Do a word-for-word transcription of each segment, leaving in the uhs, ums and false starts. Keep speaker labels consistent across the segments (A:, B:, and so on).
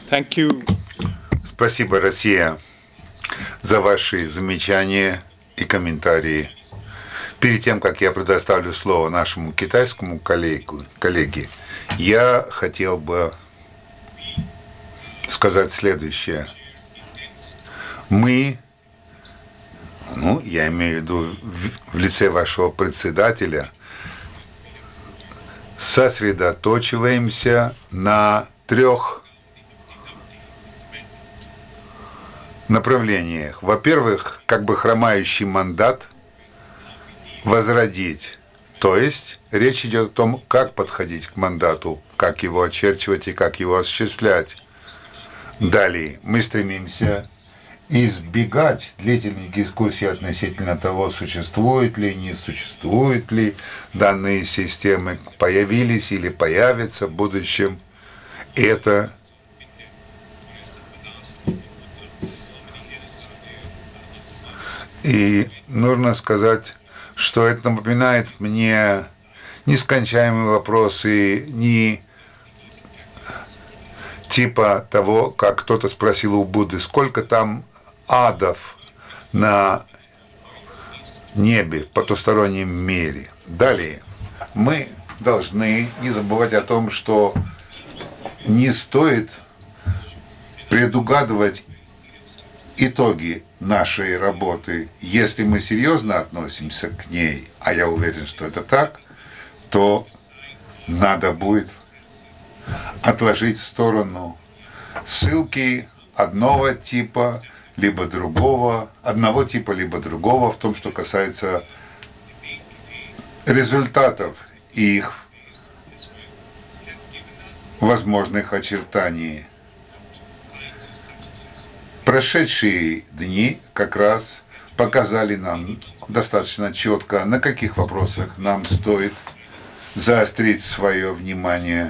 A: Thank you.
B: Спасибо, Россия, за ваши замечания и комментарии. Перед тем, как я предоставлю слово нашему китайскому коллегу, коллеге, я хотел бы сказать следующее. Мы, ну, я имею в виду в лице вашего председателя, сосредоточиваемся на трех направлениях. Во-первых, как бы хромающий мандат возродить. То есть речь идет о том, как подходить к мандату, как его очерчивать и как его осуществлять. Далее мы стремимся избегать длительных дискуссий относительно того, существуют ли, не существуют ли данные системы, появились или появятся в будущем. Это и нужно сказать, что это напоминает мне нескончаемые вопросы, не типа того, как кто-то спросил у Будды, сколько там адов на небе, в потустороннем мире. Далее, мы должны не забывать о том, что не стоит предугадывать итоги нашей работы. Если мы серьезно относимся к ней, а я уверен, что это так, то надо будет отложить в сторону ссылки одного типа, либо другого, одного типа, либо другого в том, что касается результатов и их возможных очертаний. Прошедшие дни как раз показали нам достаточно четко, на каких вопросах нам стоит заострить свое внимание.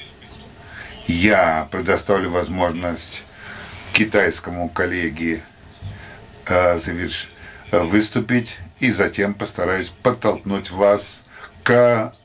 B: Я предоставлю возможность китайскому коллеге э, заверш... выступить и затем постараюсь подтолкнуть вас к